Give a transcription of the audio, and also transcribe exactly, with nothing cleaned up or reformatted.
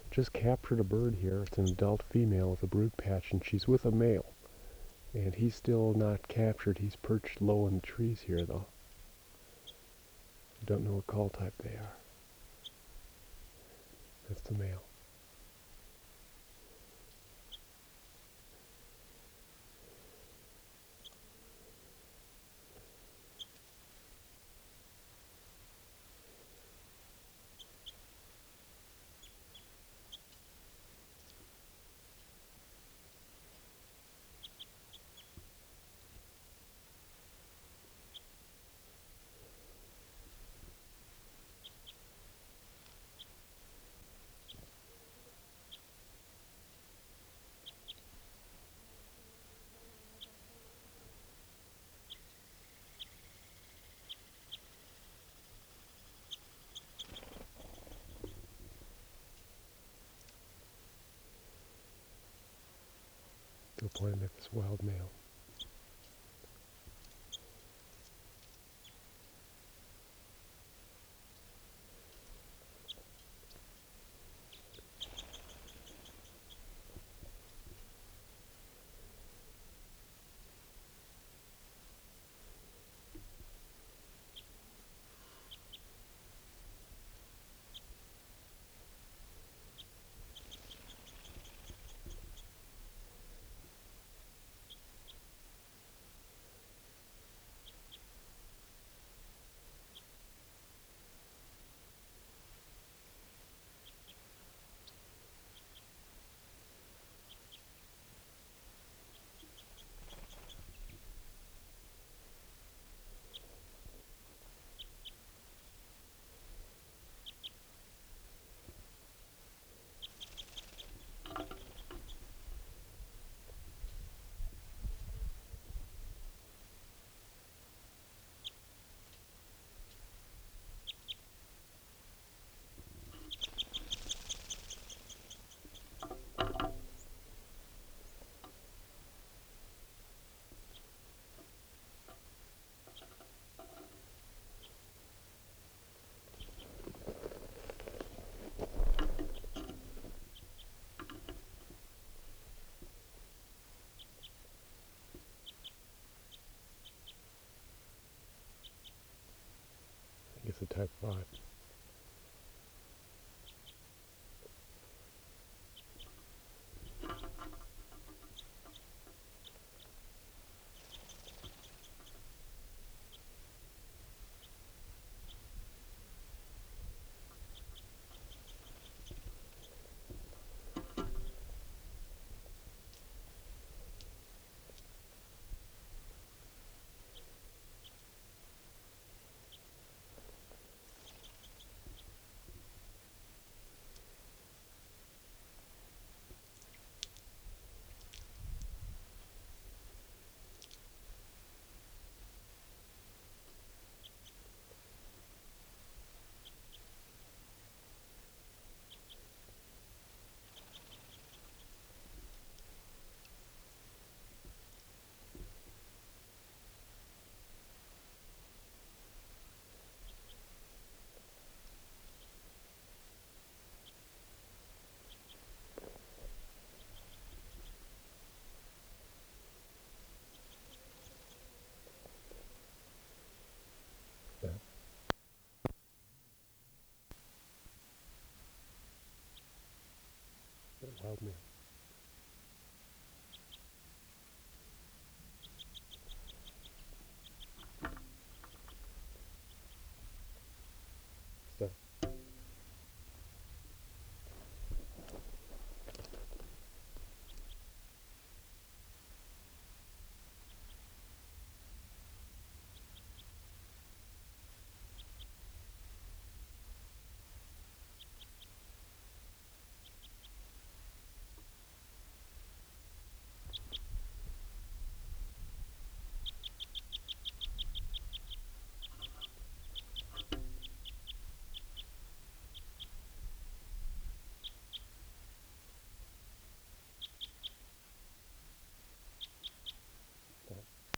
Just captured a bird here. It's an adult female with a brood patch, and she's with a male. And he's still not captured. He's perched low in the trees here, though. I don't know what call type they are. That's the male. They're playing at this wild male. I think it's a type five. Yeah. Wild male.